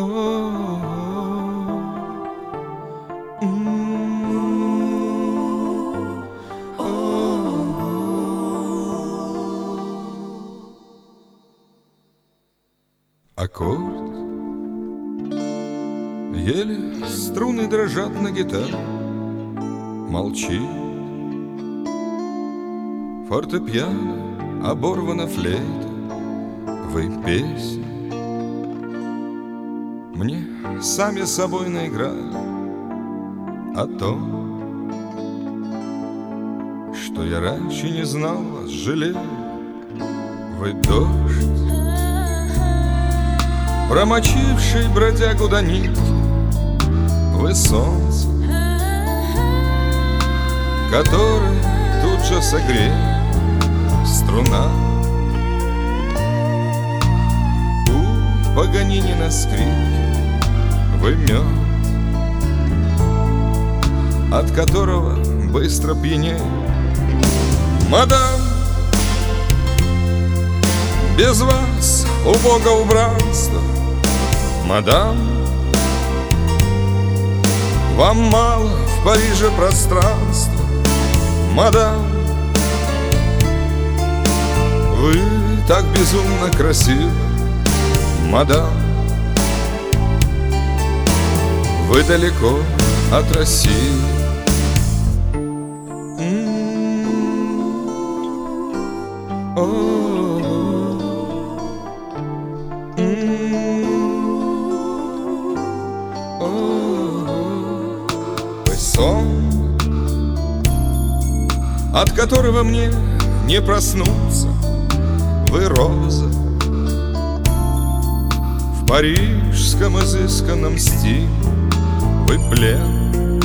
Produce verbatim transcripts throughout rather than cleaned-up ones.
Аккорд. Еле струны дрожат на гитаре. Молчит фортепиано, оборвана флейта. Вы песни мне сами собой наиграли о том, что я раньше не знал вас, жалею. Вы дождь, промочивший бродягу до нитки. Вы солнце, которое тут же согреет струна. У Паганини на скрипке вы мед, от которого быстро пьянеет. Мадам, без вас убого убранства. Мадам, вам мало в Париже пространства. Мадам, вы так безумно красивы. Мадам, вы далеко от России. Вы сон, от которого мне не проснуться. Вы роза в парижском изысканном стиле. Вы плен,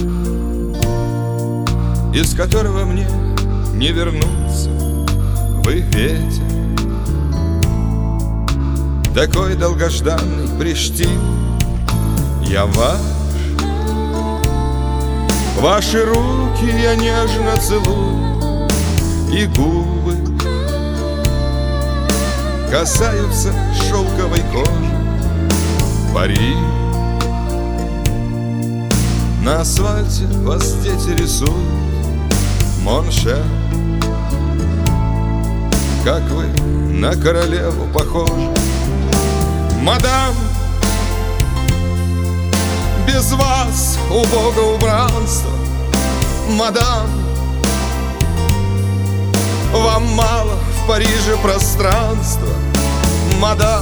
из которого мне не вернуться. Вы ветер, такой долгожданный Приштин. Я ваш, ваши руки я нежно целую, и губы касаются шелковой кожи. Пари, на асфальте вас дети рисуют. Моншер, как вы на королеву похожи. Мадам, без вас убого убранства. Мадам, вам мало в Париже пространства. Мадам,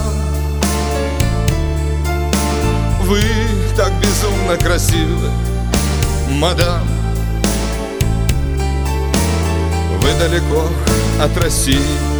вы так безумно красивы. Мадам, вы далеко от России.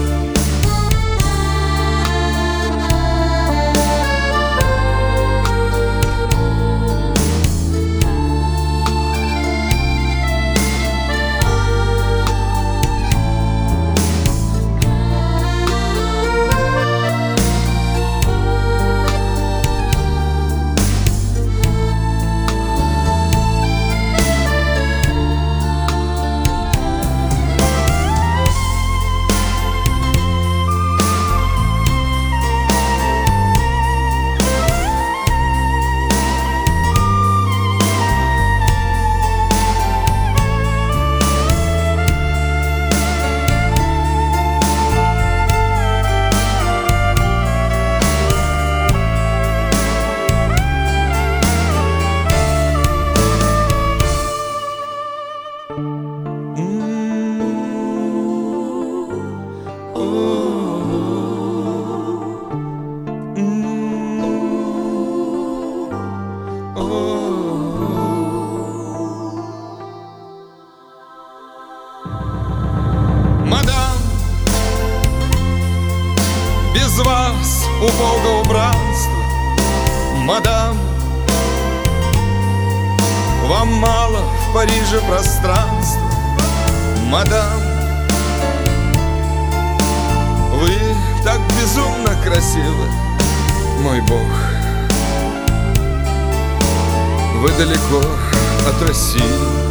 Мадам, без вас убого убранства. Мадам, вам мало в Париже пространства. Мадам, вы так безумно красивы. Мой Бог, вы далеко от России.